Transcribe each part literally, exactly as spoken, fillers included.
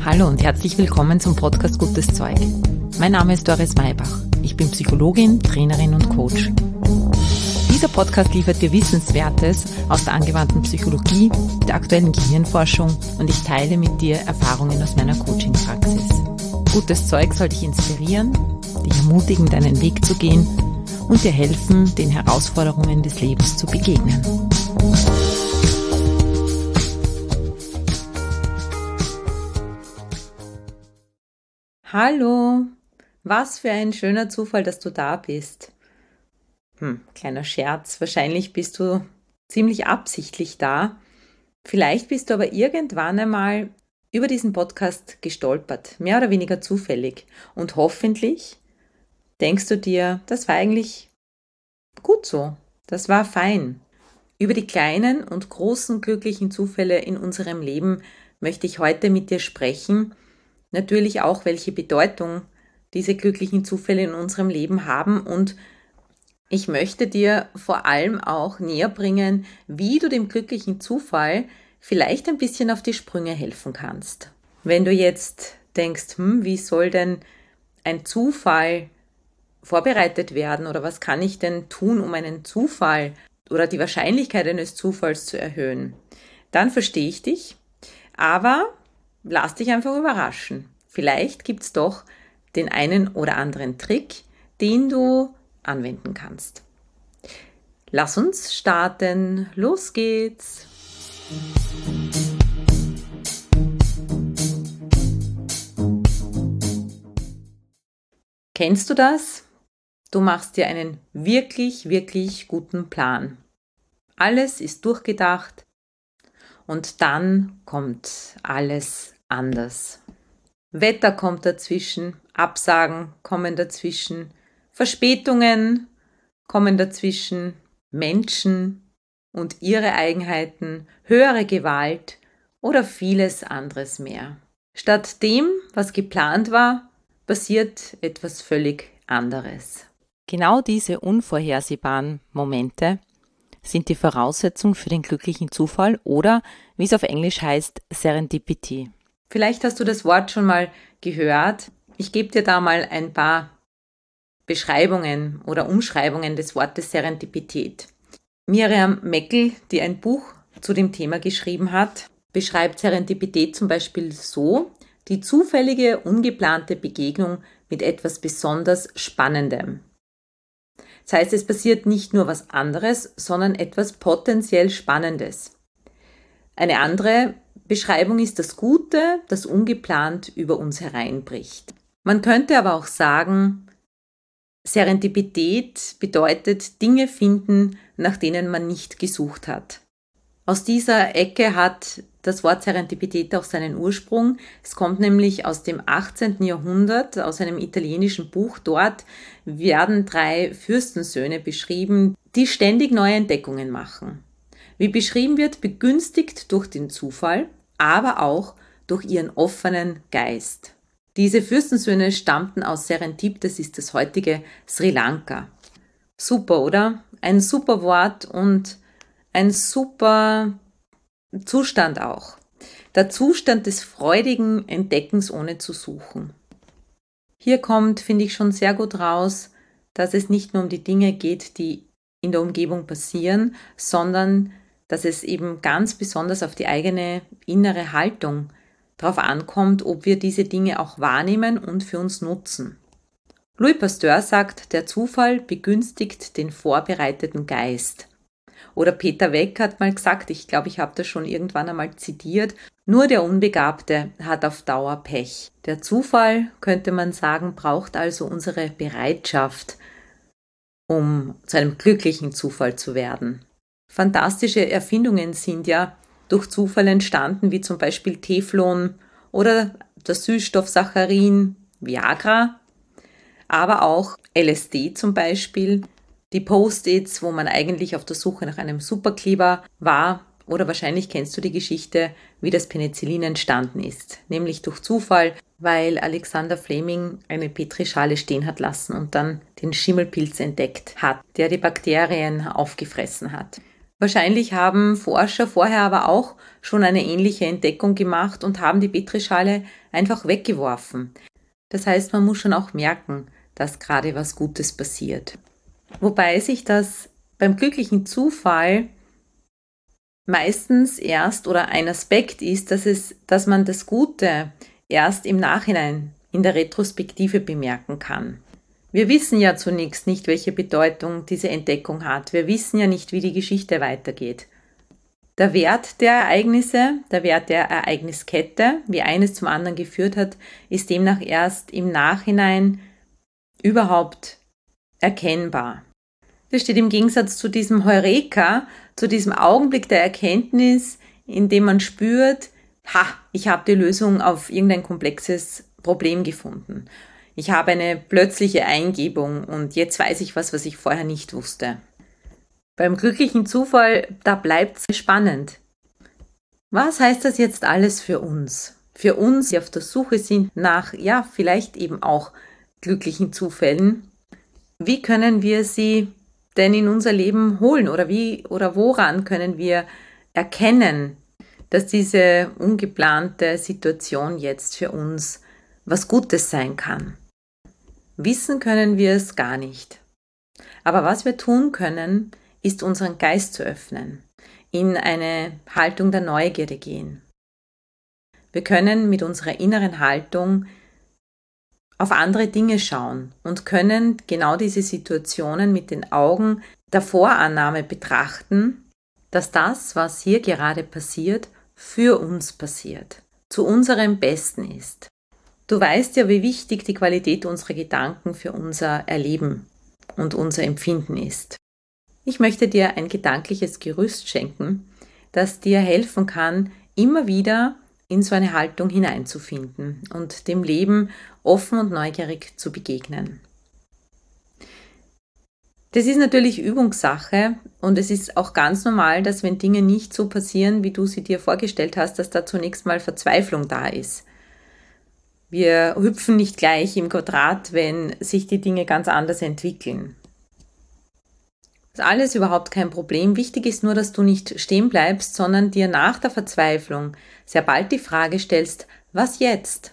Hallo und herzlich willkommen zum Podcast Gutes Zeug. Mein Name ist Doris Maybach. Ich bin Psychologin, Trainerin und Coach. Dieser Podcast liefert dir Wissenswertes aus der angewandten Psychologie, der aktuellen Gehirnforschung und ich teile mit dir Erfahrungen aus meiner Coaching-Praxis. Gutes Zeug soll dich inspirieren, dich ermutigen, deinen Weg zu gehen und dir helfen, den Herausforderungen des Lebens zu begegnen. Hallo, was für ein schöner Zufall, dass du da bist. Hm, kleiner Scherz, wahrscheinlich bist du ziemlich absichtlich da. Vielleicht bist du aber irgendwann einmal über diesen Podcast gestolpert, mehr oder weniger zufällig. Und hoffentlich denkst du dir, das war eigentlich gut so, das war fein. Über die kleinen und großen glücklichen Zufälle in unserem Leben möchte ich heute mit dir sprechen. Natürlich auch, welche Bedeutung diese glücklichen Zufälle in unserem Leben haben und ich möchte dir vor allem auch näher bringen, wie du dem glücklichen Zufall vielleicht ein bisschen auf die Sprünge helfen kannst. Wenn du jetzt denkst, hm, wie soll denn ein Zufall vorbereitet werden oder was kann ich denn tun, um einen Zufall oder die Wahrscheinlichkeit eines Zufalls zu erhöhen, dann verstehe ich dich, aber lass dich einfach überraschen. Vielleicht gibt's doch den einen oder anderen Trick, den du anwenden kannst. Lass uns starten. Los geht's. Kennst du das? Du machst dir einen wirklich, wirklich guten Plan. Alles ist durchgedacht und dann kommt alles anders. Wetter kommt dazwischen, Absagen kommen dazwischen, Verspätungen kommen dazwischen, Menschen und ihre Eigenheiten, höhere Gewalt oder vieles anderes mehr. Statt dem, was geplant war, passiert etwas völlig anderes. Genau diese unvorhersehbaren Momente sind die Voraussetzung für den glücklichen Zufall oder, wie es auf Englisch heißt, Serendipity. Vielleicht hast du das Wort schon mal gehört. Ich gebe dir da mal ein paar Beschreibungen oder Umschreibungen des Wortes Serendipität. Miriam Meckel, die ein Buch zu dem Thema geschrieben hat, beschreibt Serendipität zum Beispiel so: die zufällige, ungeplante Begegnung mit etwas besonders Spannendem. Das heißt, es passiert nicht nur was anderes, sondern etwas potenziell Spannendes. Eine andere Beschreibung ist das Gute, das ungeplant über uns hereinbricht. Man könnte aber auch sagen, Serendipität bedeutet Dinge finden, nach denen man nicht gesucht hat. Aus dieser Ecke hat das Wort Serendipität auch seinen Ursprung. Es kommt nämlich aus dem achtzehnten Jahrhundert, aus einem italienischen Buch. Dort werden drei Fürstensöhne beschrieben, die ständig neue Entdeckungen machen. Wie beschrieben wird, begünstigt durch den Zufall, aber auch durch ihren offenen Geist. Diese Fürstensöhne stammten aus Serendip, das ist das heutige Sri Lanka. Super, oder? Ein super Wort und ein super Zustand auch. Der Zustand des freudigen Entdeckens ohne zu suchen. Hier kommt, finde ich, schon sehr gut raus, dass es nicht nur um die Dinge geht, die in der Umgebung passieren, sondern dass es eben ganz besonders auf die eigene innere Haltung darauf ankommt, ob wir diese Dinge auch wahrnehmen und für uns nutzen. Louis Pasteur sagt, der Zufall begünstigt den vorbereiteten Geist. Oder Peter Weck hat mal gesagt, ich glaube, ich habe das schon irgendwann einmal zitiert, nur der Unbegabte hat auf Dauer Pech. Der Zufall, könnte man sagen, braucht also unsere Bereitschaft, um zu einem glücklichen Zufall zu werden. Fantastische Erfindungen sind ja durch Zufall entstanden, wie zum Beispiel Teflon oder das Süßstoff Saccharin, Viagra, aber auch L S D zum Beispiel, die Post-its, wo man eigentlich auf der Suche nach einem Superkleber war, oder wahrscheinlich kennst du die Geschichte, wie das Penicillin entstanden ist, nämlich durch Zufall, weil Alexander Fleming eine Petrischale stehen hat lassen und dann den Schimmelpilz entdeckt hat, der die Bakterien aufgefressen hat. Wahrscheinlich haben Forscher vorher aber auch schon eine ähnliche Entdeckung gemacht und haben die Petrischale einfach weggeworfen. Das heißt, man muss schon auch merken, dass gerade was Gutes passiert. Wobei sich das beim glücklichen Zufall meistens erst oder ein Aspekt ist, dass es, dass man das Gute erst im Nachhinein in der Retrospektive bemerken kann. Wir wissen ja zunächst nicht, welche Bedeutung diese Entdeckung hat. Wir wissen ja nicht, wie die Geschichte weitergeht. Der Wert der Ereignisse, der Wert der Ereigniskette, wie eines zum anderen geführt hat, ist demnach erst im Nachhinein überhaupt erkennbar. Das steht im Gegensatz zu diesem Heureka, zu diesem Augenblick der Erkenntnis, in dem man spürt, ha, ich habe die Lösung auf irgendein komplexes Problem gefunden. Ich habe eine plötzliche Eingebung und jetzt weiß ich was, was ich vorher nicht wusste. Beim glücklichen Zufall, da bleibt es spannend. Was heißt das jetzt alles für uns? Für uns, die auf der Suche sind nach, ja, vielleicht eben auch glücklichen Zufällen. Wie können wir sie denn in unser Leben holen oder wie oder woran können wir erkennen, dass diese ungeplante Situation jetzt für uns was Gutes sein kann? Wissen können wir es gar nicht. Aber was wir tun können, ist unseren Geist zu öffnen, in eine Haltung der Neugierde gehen. Wir können mit unserer inneren Haltung auf andere Dinge schauen und können genau diese Situationen mit den Augen der Vorannahme betrachten, dass das, was hier gerade passiert, für uns passiert, zu unserem Besten ist. Du weißt ja, wie wichtig die Qualität unserer Gedanken für unser Erleben und unser Empfinden ist. Ich möchte dir ein gedankliches Gerüst schenken, das dir helfen kann, immer wieder in so eine Haltung hineinzufinden und dem Leben offen und neugierig zu begegnen. Das ist natürlich Übungssache und es ist auch ganz normal, dass wenn Dinge nicht so passieren, wie du sie dir vorgestellt hast, dass da zunächst mal Verzweiflung da ist. Wir hüpfen nicht gleich im Quadrat, wenn sich die Dinge ganz anders entwickeln. Das ist alles überhaupt kein Problem. Wichtig ist nur, dass du nicht stehen bleibst, sondern dir nach der Verzweiflung sehr bald die Frage stellst, was jetzt?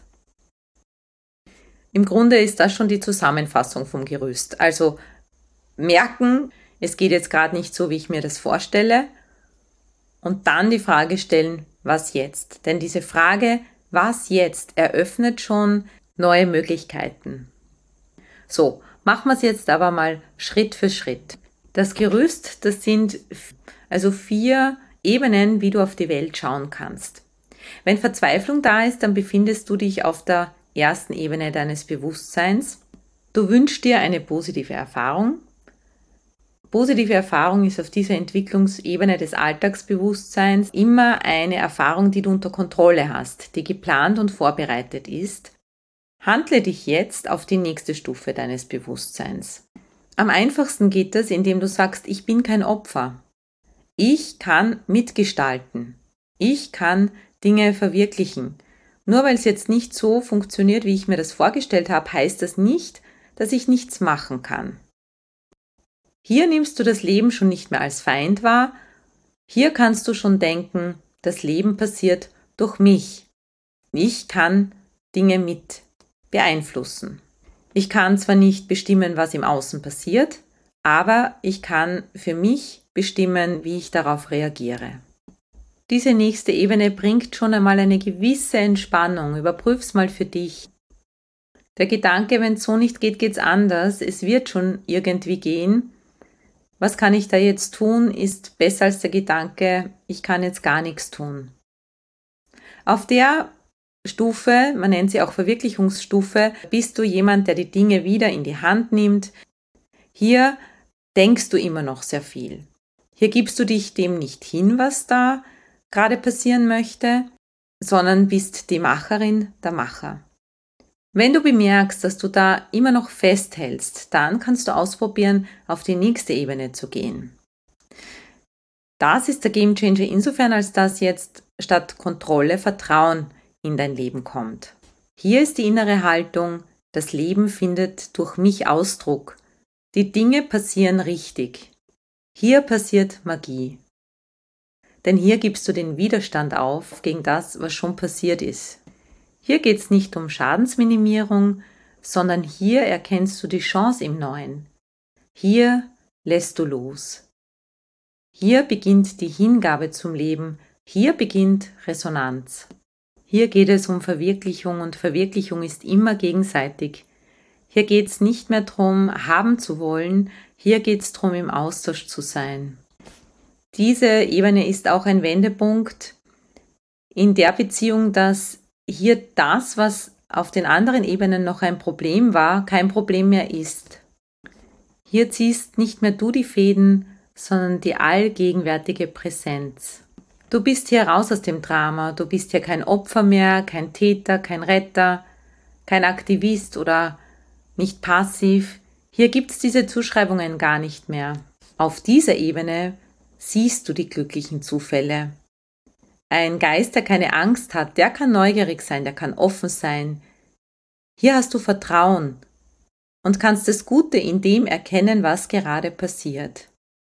Im Grunde ist das schon die Zusammenfassung vom Gerüst. Also merken, es geht jetzt gerade nicht so, wie ich mir das vorstelle, und dann die Frage stellen, was jetzt? Denn diese Frage, was jetzt, eröffnet schon neue Möglichkeiten. So, machen wir es jetzt aber mal Schritt für Schritt. Das Gerüst, das sind also vier Ebenen, wie du auf die Welt schauen kannst. Wenn Verzweiflung da ist, dann befindest du dich auf der ersten Ebene deines Bewusstseins. Du wünschst dir eine positive Erfahrung. Positive Erfahrung ist auf dieser Entwicklungsebene des Alltagsbewusstseins immer eine Erfahrung, die du unter Kontrolle hast, die geplant und vorbereitet ist. Handle dich jetzt auf die nächste Stufe deines Bewusstseins. Am einfachsten geht das, indem du sagst, ich bin kein Opfer. Ich kann mitgestalten. Ich kann Dinge verwirklichen. Nur weil es jetzt nicht so funktioniert, wie ich mir das vorgestellt habe, heißt das nicht, dass ich nichts machen kann. Hier nimmst du das Leben schon nicht mehr als Feind wahr. Hier kannst du schon denken, das Leben passiert durch mich. Ich kann Dinge mit beeinflussen. Ich kann zwar nicht bestimmen, was im Außen passiert, aber ich kann für mich bestimmen, wie ich darauf reagiere. Diese nächste Ebene bringt schon einmal eine gewisse Entspannung. Überprüf's mal für dich. Der Gedanke, wenn es so nicht geht, geht's anders. Es wird schon irgendwie gehen. Was kann ich da jetzt tun, ist besser als der Gedanke, ich kann jetzt gar nichts tun. Auf der Stufe, man nennt sie auch Verwirklichungsstufe, bist du jemand, der die Dinge wieder in die Hand nimmt. Hier denkst du immer noch sehr viel. Hier gibst du dich dem nicht hin, was da gerade passieren möchte, sondern bist die Macherin, der Macher. Wenn du bemerkst, dass du da immer noch festhältst, dann kannst du ausprobieren, auf die nächste Ebene zu gehen. Das ist der Gamechanger insofern, als dass jetzt statt Kontrolle Vertrauen in dein Leben kommt. Hier ist die innere Haltung, das Leben findet durch mich Ausdruck. Die Dinge passieren richtig. Hier passiert Magie. denn hier gibst du den Widerstand auf gegen das, was schon passiert ist. Hier geht es nicht um Schadensminimierung, sondern hier erkennst du die Chance im Neuen. Hier lässt du los. Hier beginnt die Hingabe zum Leben, hier beginnt Resonanz. Hier geht es um Verwirklichung und Verwirklichung ist immer gegenseitig. Hier geht es nicht mehr darum, haben zu wollen, hier geht es darum, im Austausch zu sein. Diese Ebene ist auch ein Wendepunkt in der Beziehung, dass hier das, was auf den anderen Ebenen noch ein Problem war, kein Problem mehr ist. Hier ziehst nicht mehr du die Fäden, sondern die allgegenwärtige Präsenz. Du bist hier raus aus dem Drama, du bist hier kein Opfer mehr, kein Täter, kein Retter, kein Aktivist oder nicht passiv. Hier gibt es diese Zuschreibungen gar nicht mehr. Auf dieser Ebene siehst du die glücklichen Zufälle. Ein Geist, der keine Angst hat, der kann neugierig sein, der kann offen sein. Hier hast du Vertrauen und kannst das Gute in dem erkennen, was gerade passiert.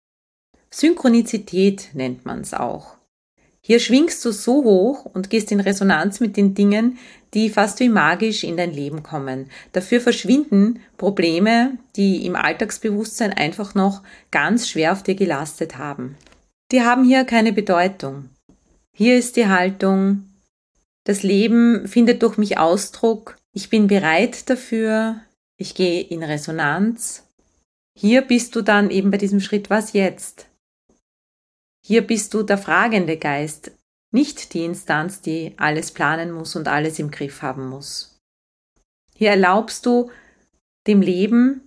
Synchronizität nennt man es auch. Hier schwingst du so hoch und gehst in Resonanz mit den Dingen, die fast wie magisch in dein Leben kommen. Dafür verschwinden Probleme, die im Alltagsbewusstsein einfach noch ganz schwer auf dir gelastet haben. Die haben hier keine Bedeutung. Hier ist die Haltung, das Leben findet durch mich Ausdruck, ich bin bereit dafür, ich gehe in Resonanz. Hier bist du dann eben bei diesem Schritt, was jetzt? Hier bist du der fragende Geist, nicht die Instanz, die alles planen muss und alles im Griff haben muss. Hier erlaubst du dem Leben,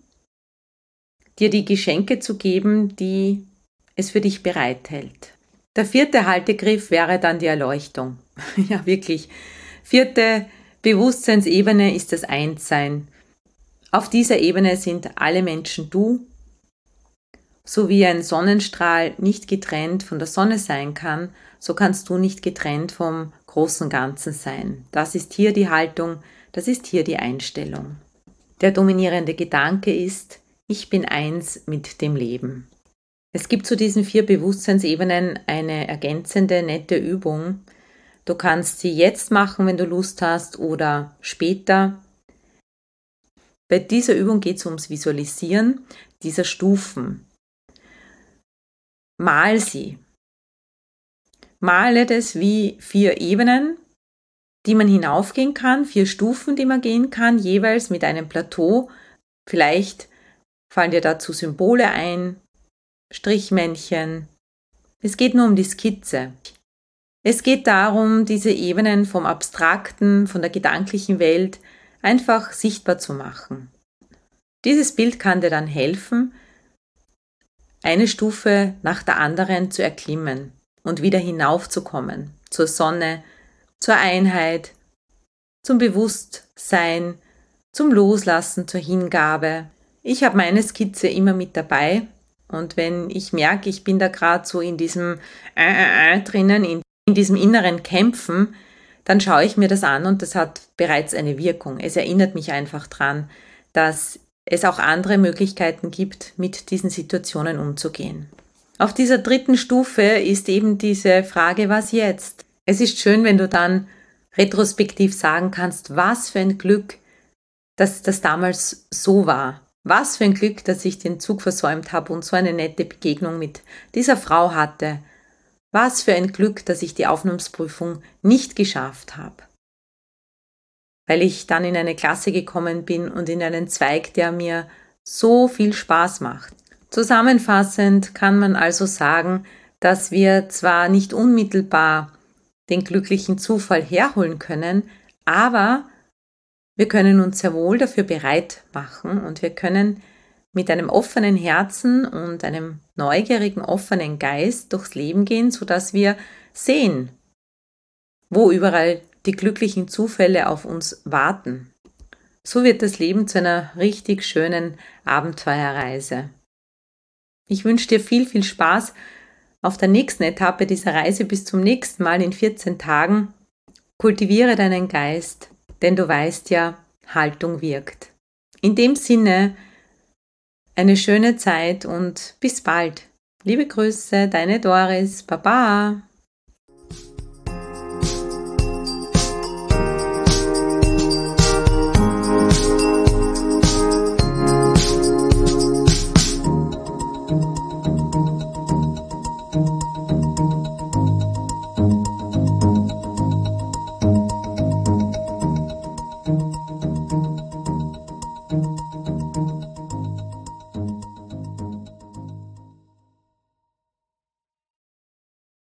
dir die Geschenke zu geben, die es für dich bereithält. Der vierte Haltegriff wäre dann die Erleuchtung. Ja, wirklich. Vierte Bewusstseinsebene ist das Einssein. Auf dieser Ebene sind alle Menschen du. So wie ein Sonnenstrahl nicht getrennt von der Sonne sein kann, so kannst du nicht getrennt vom großen Ganzen sein. Das ist hier die Haltung, das ist hier die Einstellung. Der dominierende Gedanke ist, ich bin eins mit dem Leben. Es gibt zu diesen vier Bewusstseinsebenen eine ergänzende, nette Übung. Du kannst sie jetzt machen, wenn du Lust hast, oder später. Bei dieser Übung geht es ums Visualisieren dieser Stufen. Mal sie. Male das wie vier Ebenen, die man hinaufgehen kann, vier Stufen, die man gehen kann, jeweils mit einem Plateau. Vielleicht fallen dir dazu Symbole ein, Strichmännchen. Es geht nur um die Skizze. Es geht darum, diese Ebenen vom Abstrakten, von der gedanklichen Welt einfach sichtbar zu machen. Dieses Bild kann dir dann helfen, eine Stufe nach der anderen zu erklimmen und wieder hinaufzukommen zur Sonne, zur Einheit, zum Bewusstsein, zum Loslassen, zur Hingabe. Ich habe meine Skizze immer mit dabei und wenn ich merke, ich bin da gerade so in diesem äh, äh, drinnen, in, in diesem inneren Kämpfen, dann schaue ich mir das an und das hat bereits eine Wirkung. Es erinnert mich einfach dran, dass es auch andere Möglichkeiten gibt, mit diesen Situationen umzugehen. Auf dieser dritten Stufe ist eben diese Frage, was jetzt? Es ist schön, wenn du dann retrospektiv sagen kannst, was für ein Glück, dass das damals so war. Was für ein Glück, dass ich den Zug versäumt habe und so eine nette Begegnung mit dieser Frau hatte. Was für ein Glück, dass ich die Aufnahmeprüfung nicht geschafft habe. Weil ich dann in eine Klasse gekommen bin und in einen Zweig, der mir so viel Spaß macht. Zusammenfassend kann man also sagen, dass wir zwar nicht unmittelbar den glücklichen Zufall herholen können, aber wir können uns sehr wohl dafür bereit machen und wir können mit einem offenen Herzen und einem neugierigen, offenen Geist durchs Leben gehen, sodass wir sehen, wo überall die glücklichen Zufälle auf uns warten. So wird das Leben zu einer richtig schönen Abenteuerreise. Ich wünsche dir viel, viel Spaß auf der nächsten Etappe dieser Reise. Bis zum nächsten Mal in vierzehn Tagen. Kultiviere deinen Geist, denn du weißt ja, Haltung wirkt. In dem Sinne, eine schöne Zeit und bis bald. Liebe Grüße, deine Doris. Baba.